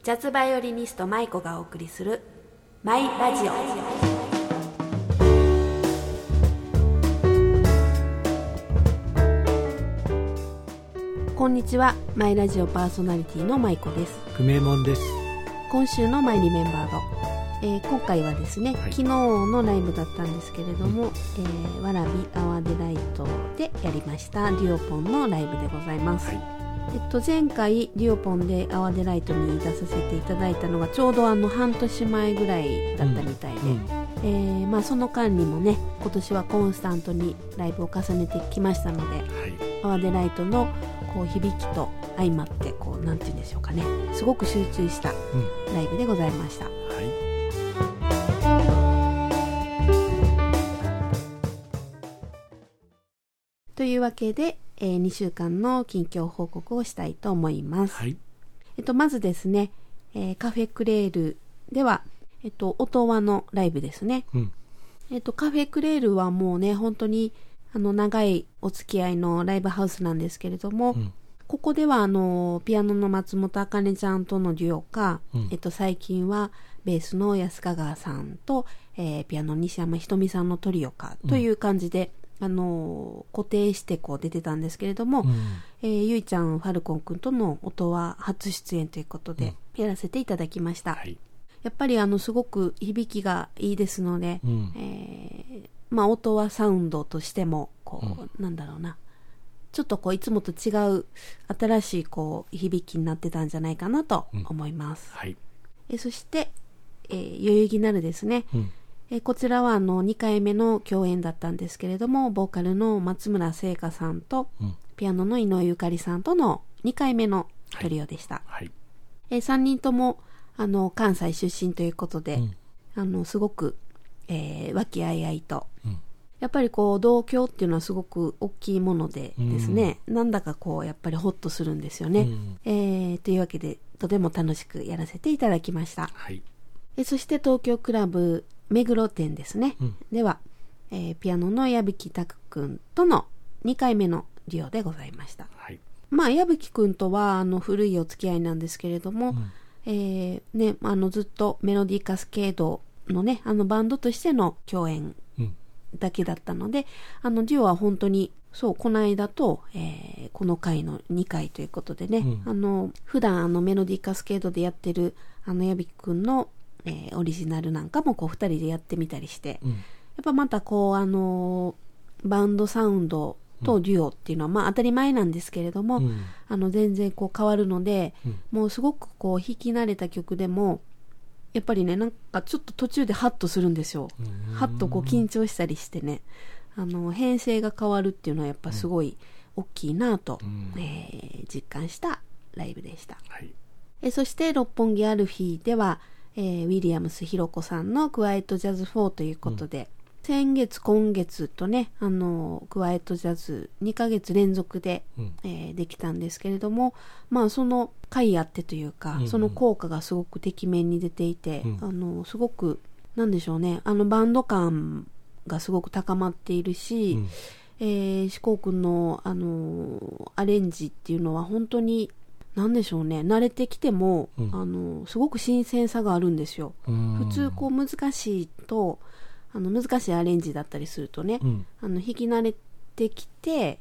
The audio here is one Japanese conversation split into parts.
ジャズバイオリニスト舞子がお送りするマイラジオ。こんにちは、マイラジオパーソナリティの舞子です。 久米門です。 今週のマイリメンバード、今回はですね、 はい、 昨日のライブだったんですけれども、わらびアワーデライトでやりましたデュオポンのライブでございます。 はい、 前回デュオポンでアワーデライトに出させていただいたのがちょうど半年前ぐらいだったみたいで、その間にもね、今年はコンスタントにライブを重ねてきましたので、 はい、 アワーデライトのこう響きと相まってこうなんて言うんでしょうかね、すごく集中したライブでございました。というわけで、2週間の近況報告をしたいと思います。 はい、 まずですね、カフェクレールでは、音羽のライブですね。カフェクレールはもうね、本当に長いお付き合いのライブハウスなんですけれども、ここではピアノの松本茜ちゃんとのデュオか、最近はベースの安川さんと、ピアノ西山ひとみさんのトリオかという感じで、固定してこう出てたんですけれども、ゆいちゃんファルコンくんとの音は初出演ということでやらせていただきました。やっぱりすごく響きがいいですので、音はサウンドとしてもこう、なんだろうな、ちょっとこういつもと違う新しいこう響きになってたんじゃないかなと思います。そして、代々木なるですね、こちらは2回目の共演だったんですけれども、ボーカルの松村聖華さんと、ピアノの井上ゆかりさんとの2回目のトリオでした。3人とも関西出身ということで、すごく、和気あいあいと、やっぱりこう同郷っていうのはすごく大きいものでですね、なんだかこうやっぱりホッとするんですよね。というわけでとても楽しくやらせていただきました。そして東京クラブ目黒店ですね、では、ピアノの矢吹拓くんとの2回目のデュオでございました。矢吹くんとは古いお付き合いなんですけれども、ずっとメロディーカスケードのね、バンドとしての共演だけだったので、デュオは本当にそうこの間と、この回の2回ということでね、普段メロディーカスケードでやってる矢吹くんのオリジナルなんかもこう2人でやってみたりして、やっぱまたこうバンドサウンドとデュオっていうのは当たり前なんですけれども、全然こう変わるので、もうすごくこう弾き慣れた曲でもやっぱりね、なんかちょっと途中でハッとするんですよ。ハッとこう緊張したりしてね、編成が変わるっていうのはやっぱすごい大きいなと、実感したライブでした。そして六本木アルフィでは、ウィリアムスひろこさんのクワイエットジャズ4ということで、先月今月とね、クワイエットジャズ2ヶ月連続で、できたんですけれども、その回あってというか、その効果がすごくてきめんに出ていて、すごくなんでしょうね、バンド感がすごく高まっているし、志功くんのアレンジっていうのは本当になんでしょうね、慣れてきても、すごく新鮮さがあるんですよ。普通こう難しいと難しいアレンジだったりするとね、弾き慣れてきて、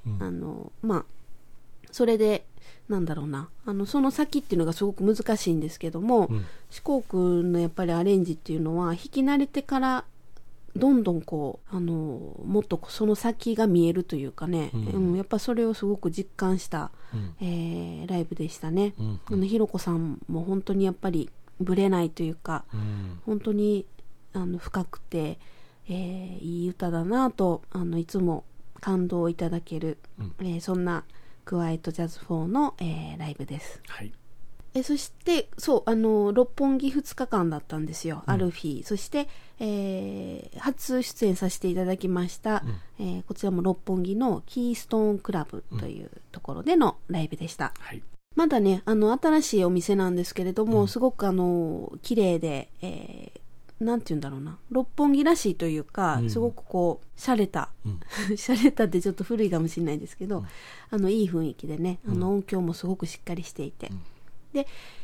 それでなんだろうな、その先っていうのがすごく難しいんですけども、志功くんのやっぱりアレンジっていうのは弾き慣れてからどんどんこうもっとその先が見えるというかね、やっぱそれをすごく実感した、ライブでしたね。ひろこさんも本当にやっぱりぶれないというか、本当に深くて、いい歌だなといつも感動をいただける、そんなクワイエットジャズ4の、ライブです。そしてそう六本木2日間だったんですよ、アルフィ。そして、初出演させていただきました、こちらも六本木のキーストーンクラブというところでのライブでした。まだね新しいお店なんですけれども、すごく綺麗で、なんて言うんだろうな、六本木らしいというか、すごくこう洒落た洒落たってちょっと古いかもしれないですけど、いい雰囲気でね、音響もすごくしっかりしていて、で、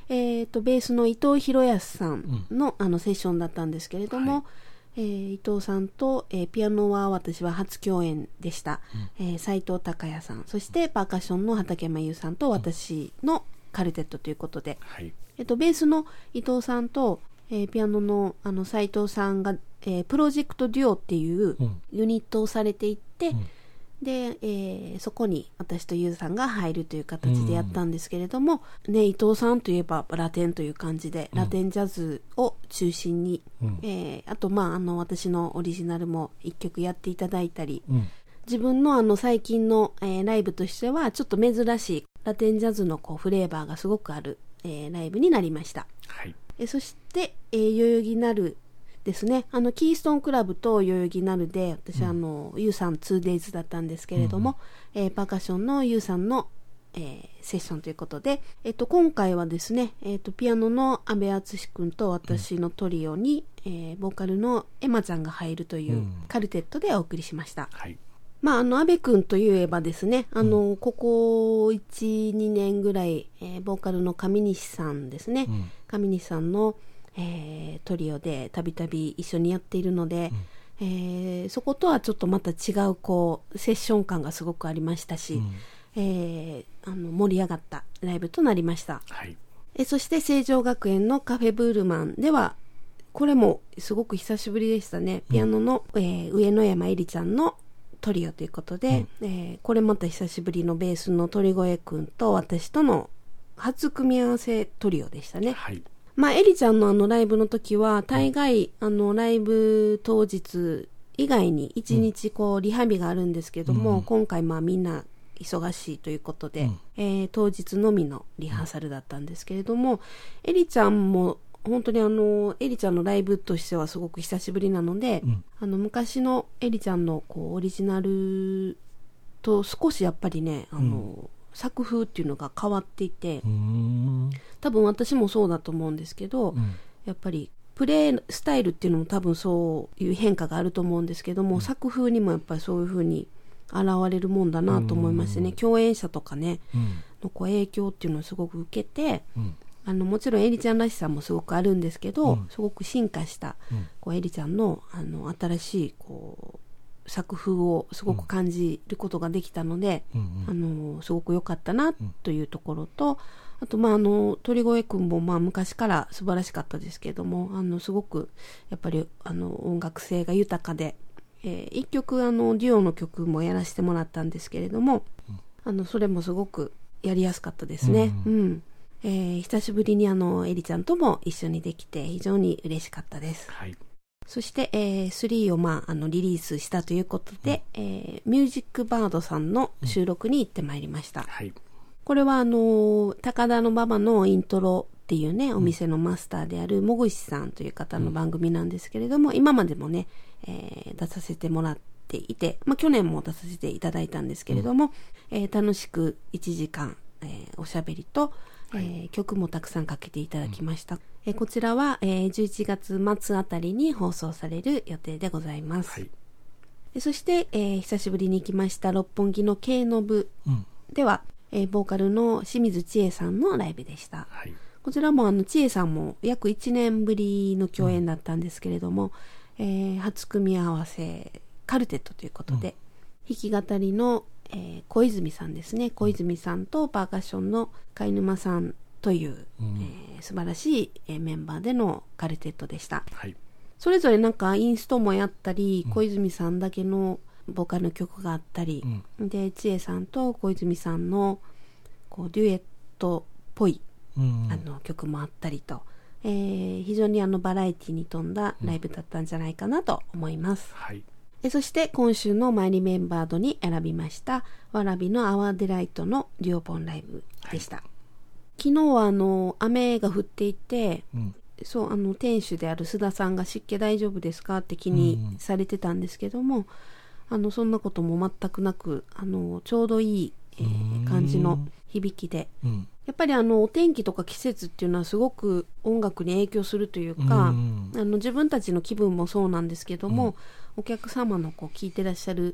ベースの伊藤博康さんの、セッションだったんですけれども、伊藤さんと、ピアノは私は初共演でした。斉藤孝也さん、そしてパーカッションの畠真由さんと私のカルテットということで、ベースの伊藤さんと、ピアノの斉藤さんが、プロジェクトデュオっていうユニットをされていって、で、そこに私とゆうさんが入るという形でやったんですけれども、ね、伊藤さんといえばラテンという感じで、ラテンジャズを中心に、あと、私のオリジナルも一曲やっていただいたり、自分の最近の、ライブとしてはちょっと珍しいラテンジャズのフレーバーがすごくある、ライブになりました。そして、代々木なるですね、キーストンクラブと代々木なるで、私はゆうさん 2days だったんですけれども、パーカッションのゆうさんの、セッションということで、今回はですね、ピアノの阿部淳君と私のトリオに、ボーカルのエマちゃんが入るというカルテットでお送りしました。阿部君といえばですね、ここ 1,2 年ぐらい、ボーカルの上西さんですね、上西さんのトリオでたびたび一緒にやっているので、そことはちょっとまた違うセッション感がすごくありましたし、盛り上がったライブとなりました。そして成城学園のカフェブールマンでは、これもすごく久しぶりでしたね。ピアノの、上野山えりちゃんのトリオということで、これまた久しぶりのベースの鳥越くんと私との初組み合わせトリオでしたね。エリちゃんのライブの時は大概ライブ当日以外に1日リハビがあるんですけども、今回みんな忙しいということで、当日のみのリハーサルだったんですけれども、エリちゃんも本当にエリちゃんのライブとしてはすごく久しぶりなので、昔のエリちゃんのオリジナルと少しやっぱりね、作風っていうのが変わっていて、多分私もそうだと思うんですけど、やっぱりプレースタイルっていうのも多分そういう変化があると思うんですけども、作風にもやっぱりそういう風に現れるもんだなと思いましてね、共演者とかねの影響っていうのをすごく受けて、もちろんエリちゃんらしさもすごくあるんですけど、すごく進化した、エリちゃんの新しい作風をすごく感じることができたので、すごく良かったなというところと、あと鳥越くんも昔から素晴らしかったですけれども、すごくやっぱり音楽性が豊かで、一曲デュオの曲もやらせてもらったんですけれども、それもすごくやりやすかったですね。久しぶりにエリちゃんとも一緒にできて非常に嬉しかったです。そして、3をリリースしたということで、ミュージックバードさんの収録に行ってまいりました。これは高田馬場のイントロっていうね、お店のマスターであるもぐしさんという方の番組なんですけれども、今までもね、出させてもらっていて、去年も出させていただいたんですけれども、楽しく1時間、おしゃべりと、曲もたくさんかけていただきました。こちらは、11月末あたりに放送される予定でございます。そして、久しぶりに行きました六本木の K の部では、ボーカルの清水千恵さんのライブでした。こちらも千恵さんも約1年ぶりの共演だったんですけれども、初組み合わせカルテットということで、弾き語りの小泉さんですね。小泉さんとパーカッションの貝沼さんという、素晴らしい、メンバーでのカルテットでした。それぞれなんかインストもやったり、小泉さんだけのボーカルの曲があったり、で千恵さんと小泉さんのデュエットっぽい、曲もあったりと、非常にバラエティに富んだライブだったんじゃないかなと思います。そして今週のマイリメンバードに選びましたわらびのアワーデライトのデュオポンライブでした。昨日は雨が降っていて、そう店主である須田さんが湿気大丈夫ですかって気にされてたんですけども、そんなことも全くなくちょうどいい、感じの響きで、やっぱりお天気とか季節っていうのはすごく音楽に影響するというか、自分たちの気分もそうなんですけども、お客様の聴いてらっしゃる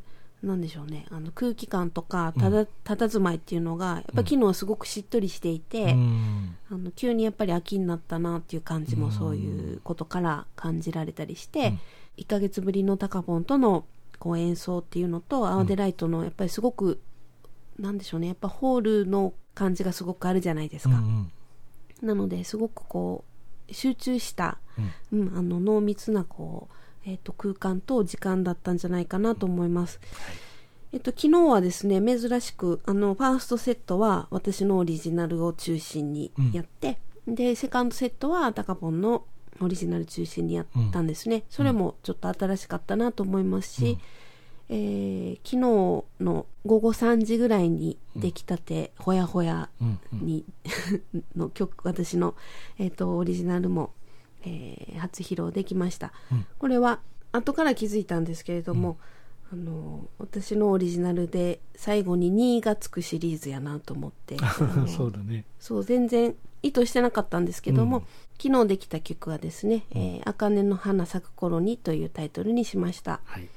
なんでしょうね、空気感とか佇まいっていうのがやっぱ昨日はすごくしっとりしていて、急にやっぱり秋になったなっていう感じもそういうことから感じられたりして、1ヶ月ぶりのタカポンとのこう演奏っていうのとアワデライトのやっぱりすごくなんでしょうね、やっぱホールの感じがすごくあるじゃないですか、なのですごくこう集中した、濃密なこう空間と時間だったんじゃないかなと思います、昨日はですね珍しくファーストセットは私のオリジナルを中心にやって、でセカンドセットはタカポンのオリジナル中心にやったんですね、それもちょっと新しかったなと思いますし、昨日の午後3時ぐらいにできたて、ほやほやにの曲、私の、オリジナルも初披露できました、これは後から気づいたんですけれども、私のオリジナルで最後に2がつくシリーズやなと思ってそうだね、 そう全然意図してなかったんですけども、昨日できた曲はですね「茜の花咲く頃に」というタイトルにしました、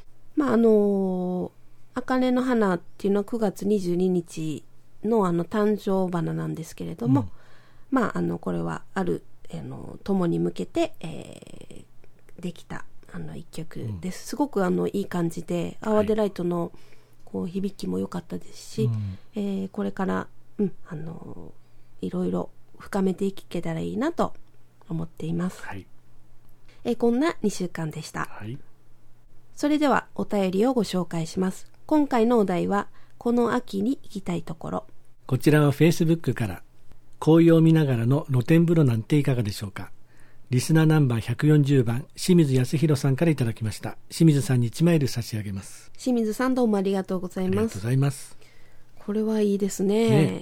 茜の花っていうのは9月22日の誕生花なんですけれども、これはある友に向けて、できた一曲です、すごくいい感じでアワデライトのこう響きも良かったですし、これから、いろいろ深めていけたらいいなと思っています、こんな2週間でした、それではお便りをご紹介します。今回のお題はこの秋に行きたいところ。 こちらは Facebook から紅葉を見ながらの露天風呂なんていかがでしょうか。リスナーナンバー140番清水康弘さんからいただきました。清水さんに1マイル差し上げます。 清水さんどうもありがとうございます。 ありがとうございます。 これはいいですね。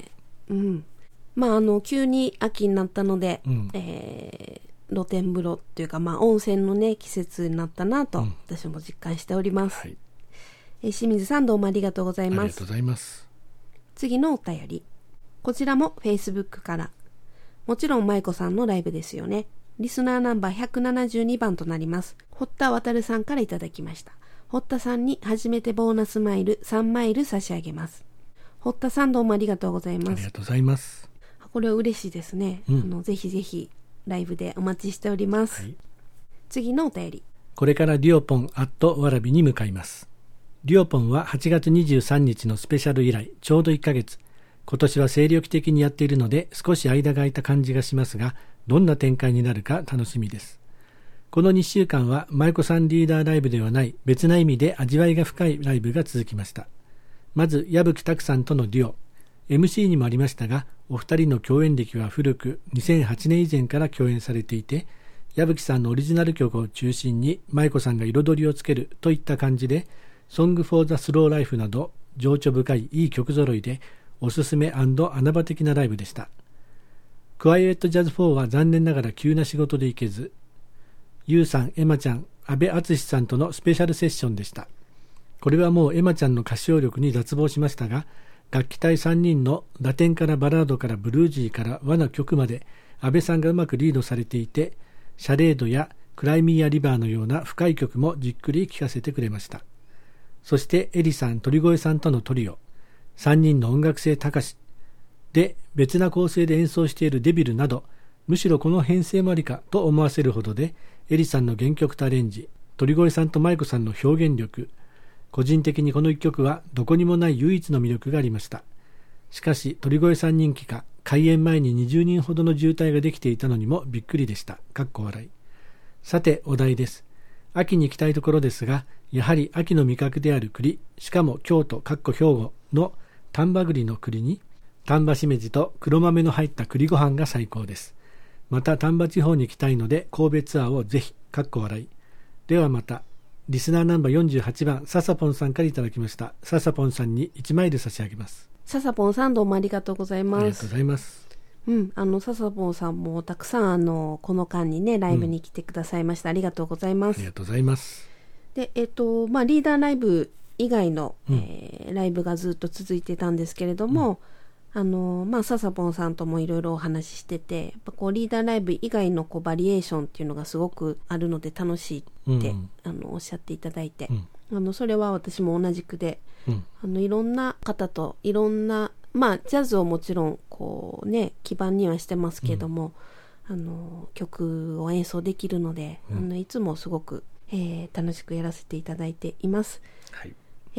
急に秋になったので、露天風呂っていうか、温泉のね季節になったなと、私も実感しております、清水さんどうもありがとうございます。 ありがとうございます。 次のお便り、こちらも Facebook から、もちろん舞子さんのライブですよね。リスナーナンバー172番となります。堀田渉さんからいただきました。堀田さんに初めてボーナスマイル3マイル差し上げます。堀田さんどうもありがとうございます。 ありがとうございます。 これは嬉しいですね、ぜひぜひライブでお待ちしております、次のお便り、 これからデュオポンわらびに向かいます。デュオポンは8月23日のスペシャル以来ちょうど1ヶ月、今年は精力的にやっているので少し間が空いた感じがしますが、どんな展開になるか楽しみです。この2週間は舞子さんリーダーライブではない別な意味で味わいが深いライブが続きました。まず矢吹拓さんとのデュオ、 MC にもありましたが、お二人の共演歴は古く2008年以前から共演されていて、矢吹さんのオリジナル曲を中心に舞子さんが彩りをつけるといった感じで、Song for the Slow Life など情緒深いいい曲揃いでおすすめ&穴場的なライブでした。クワイエットジャズ4は残念ながら急な仕事で行けず、ゆうさん、エマちゃん、阿部淳さんとのスペシャルセッションでした。これはもうエマちゃんの歌唱力に脱帽しましたが、楽器隊3人のラテンからバラードからブルージーから和の曲まで阿部さんがうまくリードされていて、シャレードやクライミーアリバーのような深い曲もじっくり聴かせてくれました。そしてエリさん、鳥越さんとのトリオ、3人の音楽性高しで別な構成で演奏しているデビルなど、むしろこの編成もありかと思わせるほどで、エリさんの原曲とアレンジ、鳥越さんと舞子さんの表現力、個人的にこの一曲はどこにもない唯一の魅力がありました。しかし鳥越さん人気か、開演前に20人ほどの渋滞ができていたのにもびっくりでした。かっこ笑い。さてお題です。秋に行きたいところですが、やはり秋の味覚である栗、しかも京都兵庫の丹波栗の栗に丹波しめじと黒豆の入った栗ご飯が最高です。また丹波地方に行きたいので神戸ツアーをぜひ。かっこ笑い。ではまた。リスナーナンバー48番ササポンさんからいただきました。ササポンさんに1枚で差し上げます。 ササポンさんどうもありがとうございます。 ありがとうございます。 ササポンさんもたくさんこの間にねライブに来てくださいました、ありがとうございます。 ありがとうございます。 でリーダーライブ以外の、ライブがずっと続いてたんですけれども、ササポンさんともいろいろお話ししてて、やっぱこうリーダーライブ以外のバリエーションっていうのがすごくあるので楽しいって、おっしゃっていただいて、 それは私も同じくで、いろんな方といろんな、ジャズをもちろんこうね基盤にはしてますけども、曲を演奏できるので、いつもすごく、楽しくやらせていただいています。 はい。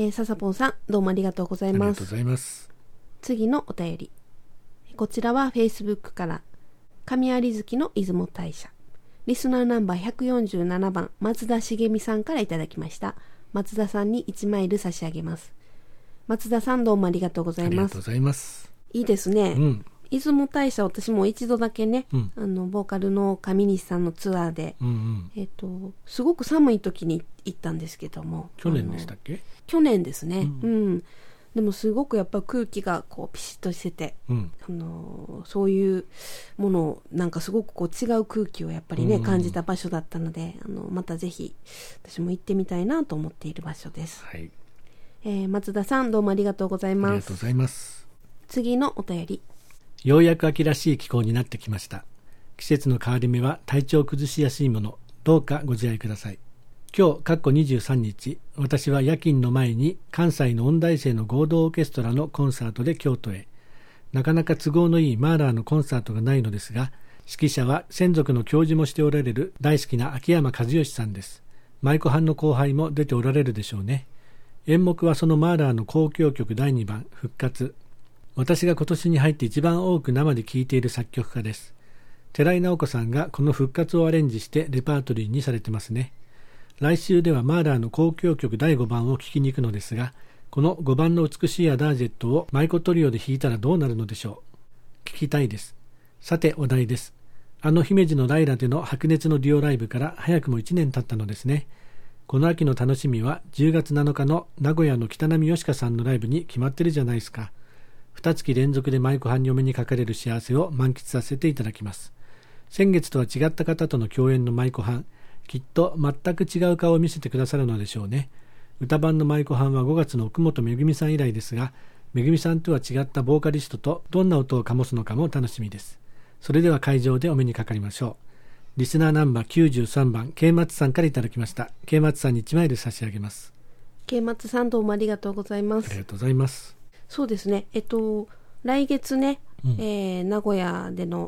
ささぽんさん、どうもありがとうございます。 ありがとうございます。 次のお便り。こちらは Facebook から神有月の出雲大社、リスナーナンバー147番松田茂美さんからいただきました。松田さんに1マイル差し上げます。松田さん、どうもありがとうございます。 ありがとうございます。 いいですね。出雲大社、私も一度だけね、ボーカルの上西さんのツアーで、すごく寒い時に行ったんですけども、 去年でしたっけ？ 去年ですね。でもすごくやっぱ空気がこうピシッとしてて、そういうものをなんかすごくこう違う空気をやっぱりね、感じた場所だったので、またぜひ私も行ってみたいなと思っている場所です。 はい。 松田さん、どうもありがとうございます。 ありがとうございます。 次のお便り。 ようやく秋らしい気候になってきました。季節の変わり目は体調を崩しやすいもの、どうかご自愛ください。今日23日、私は夜勤の前に関西の音大生の合同オーケストラのコンサートで京都へ。なかなか都合のいいマーラーのコンサートがないのですが、指揮者は専属の教授もしておられる大好きな秋山和義さんです。舞妓班の後輩も出ておられるでしょうね。演目はそのマーラーの交響曲第2番復活。私が今年に入って一番多く生で聴いている作曲家です。寺井直子さんがこの復活をアレンジしてレパートリーにされてますね。来週ではマーラーの交響曲第5番を聴きに行くのですが、この5番の美しいアダージェットを舞妓トリオで弾いたらどうなるのでしょう。聞きたいです。さてお題です。姫路のライラでの白熱のデュオライブから早くも1年経ったのですね。この秋の楽しみは10月7日の名古屋の北波よしかさんのライブに決まってるじゃないですか。2月連続で舞妓班にお目にかかれる幸せを満喫させていただきます。先月とは違った方との共演の舞妓班、きっと全く違う顔を見せてくださるのでしょうね。歌版の舞妓班は5月の奥本めぐみさん以来ですが、めぐみさんとは違ったボーカリストとどんな音を醸すのかも楽しみです。それでは会場でお目にかかりましょう。リスナーナンバー93番、K松さんからいただきました。K松さんに1マイル差し上げます。 K松さん、どうもありがとうございます。 ありがとうございます。 そうですね。来月ね、名古屋での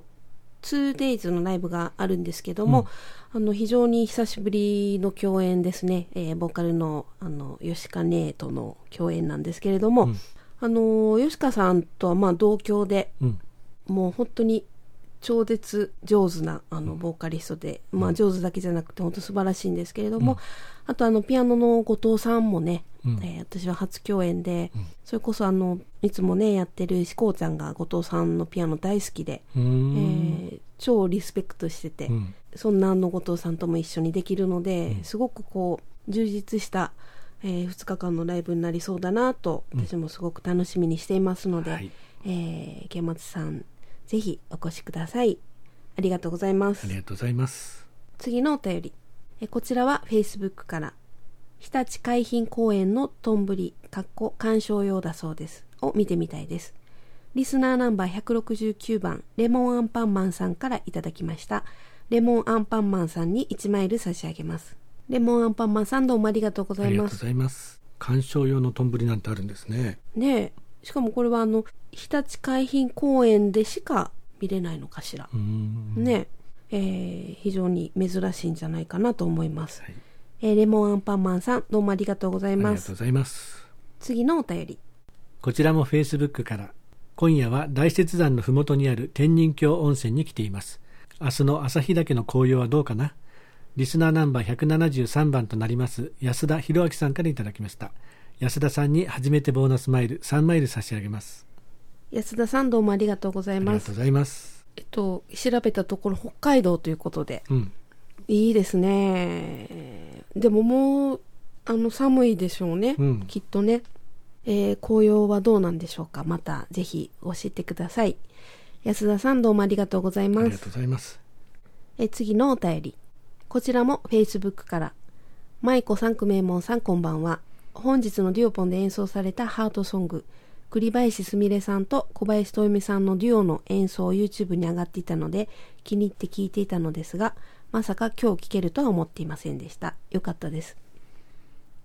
2days のライブがあるんですけども、非常に久しぶりの共演ですね。ボーカルの吉川姉との共演なんですけれども、吉川さんとは同郷で、もう本当に超絶上手なボーカリストで、上手だけじゃなくて本当素晴らしいんですけれども、あとピアノの後藤さんもね、私は初共演で、それこそいつもねやってるしこうちゃんが後藤さんのピアノ大好きで、超リスペクトしてて、そんな後藤さんとも一緒にできるので、すごくこう充実した、2日間のライブになりそうだなと、私もすごく楽しみにしていますので、池松さんぜひお越しください。ありがとうございます。 ありがとうございます。 次のお便り。こちらは Facebook から日立海浜公園のとんぶり鑑賞用だそうですを見てみたいです。リスナーナンバー169番レモンアンパンマンさんからいただきました。レモンアンパンマンさんに1マイル差し上げます。レモンアンパンマンさん、どうもありがとうございます。 ありがとうございます。鑑賞用のとんぶりなんてあるんですね。 ねえ、しかもこれは日立海浜公園でしか見れないのかしらね。非常に珍しいんじゃないかなと思います。レモンアンパンマンさん、どうもありがとうございます。 ありがとうございます。 次のお便り。 こちらも Facebook から。今夜は大雪山のふもとにある天人峡温泉に来ています。明日の朝日岳の紅葉はどうかな。リスナーナンバー173番となります安田博明さんからいただきました。安田さんに初めてボーナスマイル3マイル差し上げます。 安田さん、どうもありがとうございます。 ありがとうございます。 調べたところ北海道ということで、いいですね。でももう寒いでしょうね、きっとね。紅葉はどうなんでしょうか。またぜひ教えてください。安田さん、どうもありがとうございます。 ありがとうございます。 次のお便り。こちらも Facebook から舞子さん、久米門さん、こんばんは。本日のデュオポンで演奏されたハートソング、栗林すみれさんと小林とよみさんのデュオの演奏を YouTube に上がっていたので気に入って聴いていたのですが、まさか今日聴けるとは思っていませんでした。よかったです。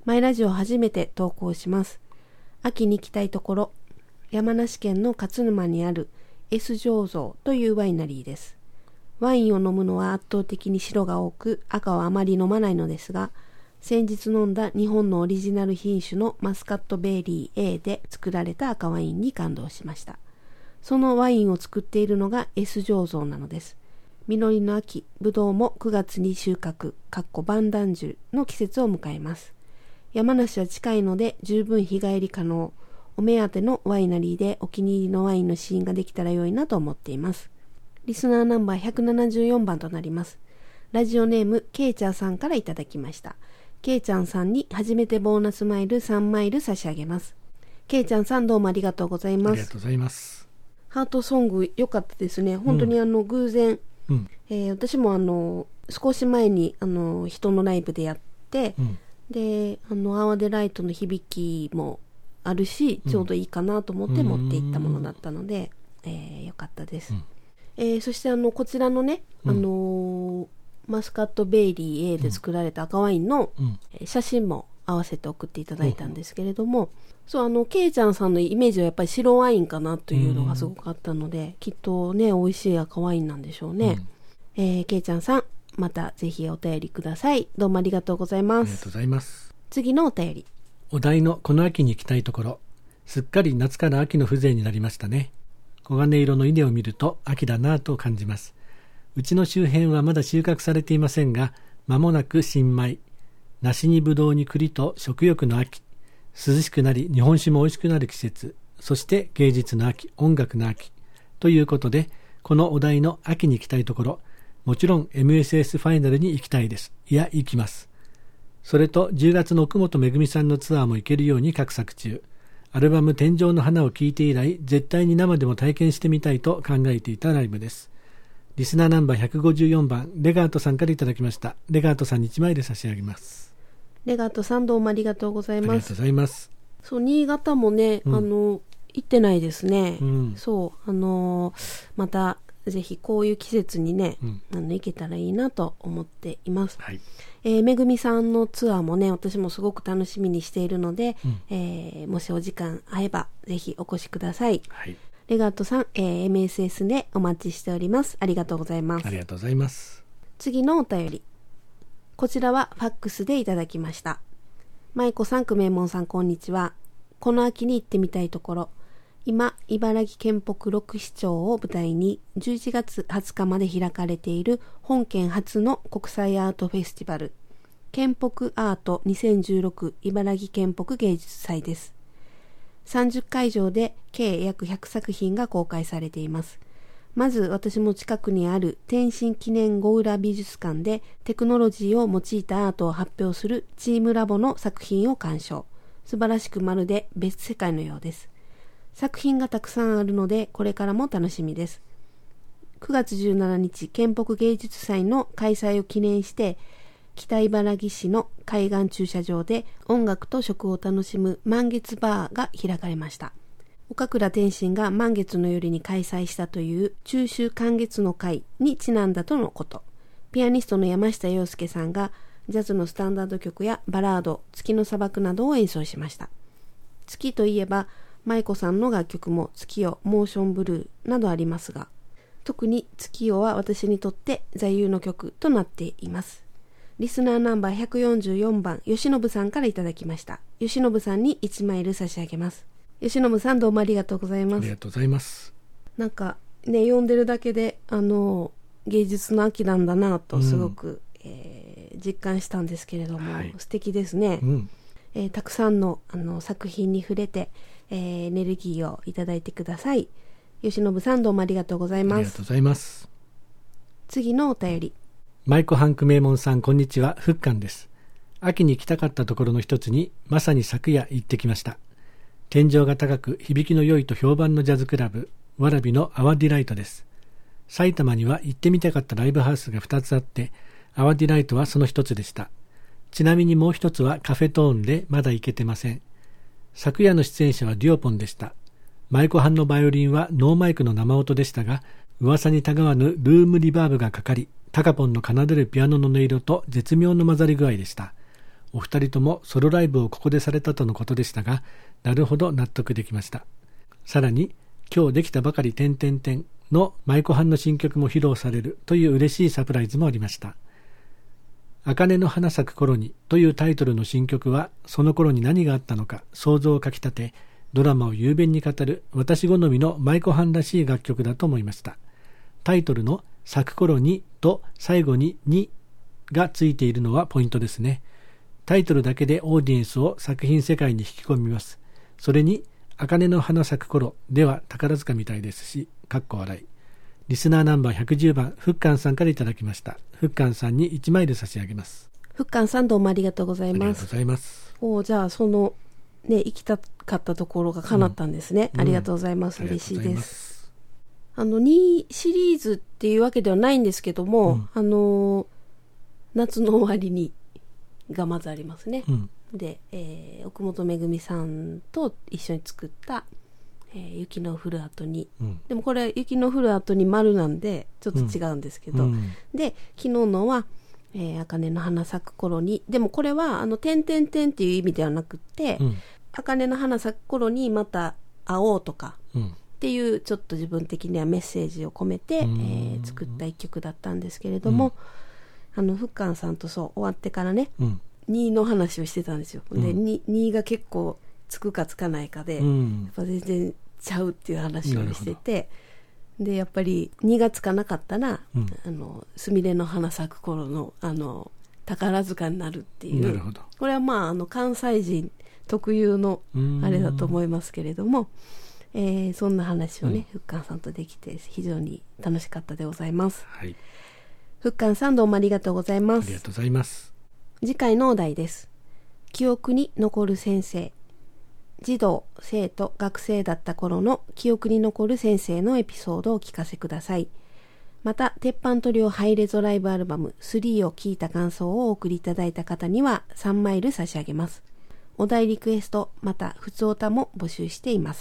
マイラジオ初めて投稿します。秋に行きたいところ、山梨県の勝沼にある S 醸造というワイナリーです。ワインを飲むのは圧倒的に白が多く、赤はあまり飲まないのですが、先日飲んだ日本のオリジナル品種のマスカットベリー A で作られた赤ワインに感動しました。そのワインを作っているのが S 醸造なのです。実りの秋、ぶどうも9月に収穫、万旦樹の季節を迎えます。山梨は近いので十分日帰り可能。お目当てのワイナリーでお気に入りのワインの試飲ができたら良いなと思っています。リスナーナンバー174番となります。ラジオネームケイちゃんさんからいただきました。ケイちゃんさんに初めてボーナスマイル3マイル差し上げます。ケイちゃんさんどうもありがとうございます。 ありがとうございます。 ハートソング良かったですね。本当に偶然、私も少し前に人のライブでやって、で泡でライトの響きもあるし、ちょうどいいかなと思って持っていったものだったので、良かったです。そしてこちらのね、マスカットベイリー A で作られた赤ワインの写真も合わせて送っていただいたんですけれども、ケイちゃんさんのイメージはやっぱり白ワインかなというのがすごくあったので、きっとね美味しい赤ワインなんでしょうね。ケイちゃんさん、またぜひお便りください。どうもありがとうございます。 ありがとうございます。 次のお便り。 お題のこの秋に行きたいところ、すっかり夏から秋の風情になりましたね。黄金色の稲を見ると秋だなぁと感じます。うちの周辺はまだ収穫されていませんが、間もなく新米、梨にぶどうに栗と食欲の秋、涼しくなり日本酒も美味しくなる季節、そして芸術の秋、音楽の秋ということで、このお題の秋に行きたいところ、もちろん MSS ファイナルに行きたいです。いや、行きます。それと10月の奥本めぐみさんのツアーも行けるように画策中。アルバム天井の花を聴いて以来、絶対に生でも体験してみたいと考えていたライブです。リスナーナンバー154番、レガートさんからいただきました。レガートさんに1枚で差し上げます。 レガートさんどうもありがとうございます。 ありがとうございます。 新潟もね、行ってないですね。またぜひこういう季節にね、行けたらいいなと思っています。 はい。 めぐみさんのツアーもね、私もすごく楽しみにしているので、もしお時間合えばぜひお越しください。 はい。 レガートさん、MSS でお待ちしております。ありがとうございます。 ありがとうございます。 次のお便り。こちらはファックスでいただきました。舞子さん、くめもんさん、こんにちは。この秋に行ってみたいところ。今、茨城県北6市町を舞台に11月20日まで開かれている本県初の国際アートフェスティバル、県北アート2016茨城県北芸術祭です。30会場で計約100作品が公開されています。まず私も近くにある天津記念小浦美術館でテクノロジーを用いたアートを発表するチームラボの作品を鑑賞。素晴らしくまるで別世界のようです。作品がたくさんあるのでこれからも楽しみです。9月17日県北芸術祭の開催を記念して北茨城市の海岸駐車場で音楽と食を楽しむ満月バーが開かれました。岡倉天心が満月の夜に開催したという中秋寒月の会にちなんだとのこと。ピアニストの山下洋介さんがジャズのスタンダード曲やバラード、月の砂漠などを演奏しました。月といえば舞子さんの楽曲も月夜、モーションブルーなどありますが、特に月夜は私にとって座右の曲となっています。リスナーナンバー144番、吉信さんからいただきました。吉信さんに1マイル差し上げます。吉信さんどうもありがとうございます。 ありがとうございます。 なんかね、読んでるだけで芸術の秋なんだなとすごく、実感したんですけれども、はい、素敵ですね。たくさんの作品に触れてエネルギーをいただいてください。吉信さんどうもありがとうございます。 ありがとうございます。 次のお便り。 舞子ハンク名門さん、こんにちは。ふっかんです。秋に行きたかったところの一つにまさに昨夜行ってきました。天井が高く響きの良いと評判のジャズクラブわらびのアワディライトです。埼玉には行ってみたかったライブハウスが2つあってアワディライトはその一つでした。ちなみにもう一つはカフェトーンでまだ行けてません。昨夜の出演者はデュオポンでした。舞子班のバイオリンはノーマイクの生音でしたが、噂にたがわぬルームリバーブがかかり、タカポンの奏でるピアノの音色と絶妙の混ざり具合でした。 お二人ともソロライブをここでされたとのことでしたが、なるほど納得できました。さらに、今日できたばかりの舞妓はんの新曲も披露されるという嬉しいサプライズもありました。茜の花咲く頃にというタイトルの新曲は、その頃に何があったのか想像をかきたて、ドラマを雄弁に語る私好みの舞妓はんらしい楽曲だと思いました。タイトルの咲く頃にと最後ににがついているのはポイントですね。タイトルだけでオーディエンスを作品世界に引き込みます。それに、茜の花咲く頃では宝塚みたいですし、笑い。リスナーナンバー110番、ふっかんさんからいただきました。ふっかんさんに1枚で差し上げます。 ふっかんさん、どうもありがとうございます。 ありがとうございます。 じゃあ、その、ね、行きたかったところが叶ったんですね。ありがとうございます。嬉しいです。2シリーズっていうわけではないんですけども、夏の終わりにがまずありますね。で、奥本めぐみさんと一緒に作った、雪の降る後に、でもこれ雪の降る後に丸なんでちょっと違うんですけど、で昨日のは茜の花咲く頃に、でもこれは点々点っていう意味ではなくて、茜の花咲く頃にまた会おうとかっていうちょっと自分的にはメッセージを込めて、作った一曲だったんですけれども、ふっかんさんと終わってからね、2の話をしてたんですよ。で 2が結構つくかつかないかで、やっぱ全然ちゃうっていう話をしてて、でやっぱり2がつかなかったら、すみれの花咲く頃の宝塚になるっていう、これは関西人特有のあれだと思いますけれども、そんな話をね、ふっかんさんとできて非常に楽しかったでございます。 はい、 ふっかんさん、どうもありがとうございます。 ありがとうございます。 次回のお題です。記憶に残る先生。児童、生徒、学生だった頃の記憶に残る先生のエピソードをお聞かせください。また、鉄板トリオハイレゾライブアルバム3を聞いた感想をお送りいただいた方には3マイル差し上げます。お題リクエスト、またふつおたも募集しています。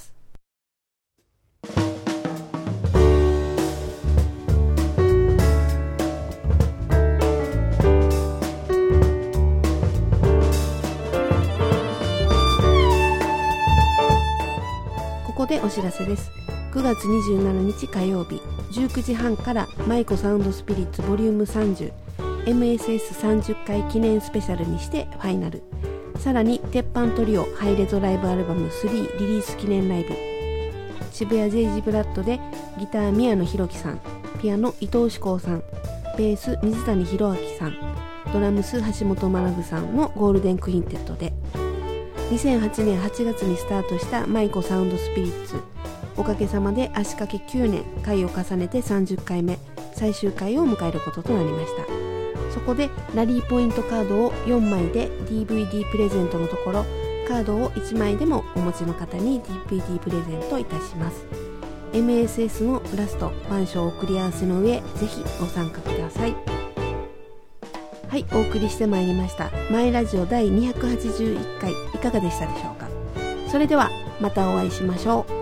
ここでお知らせです。9月27日火曜日19時半から舞妓サウンドスピリッツボリューム30 MSS30 回記念スペシャルにしてファイナル、さらに鉄板トリオハイレゾライブアルバム3リリース記念ライブ、渋谷 J.G. ブラッドでギター宮野博樹さん、ピアノ伊藤志功さん、ベース水谷弘明さん、ドラムス橋本学さんのゴールデンクインテッドで、2008年8月にスタートした舞妓サウンドスピリッツ、おかげさまで足掛け9年回を重ねて30回目最終回を迎えることとなりました。そこでラリーポイントカードを4枚で DVD プレゼントのところ、カードを1枚でもお持ちの方に DVD プレゼントいたします。 MSS のラスト番章を送り合わせの上、ぜひご参加ください。はい、お送りしてまいりましたマイラジオ第281回、いかがでしたでしょうか。それではまたお会いしましょう。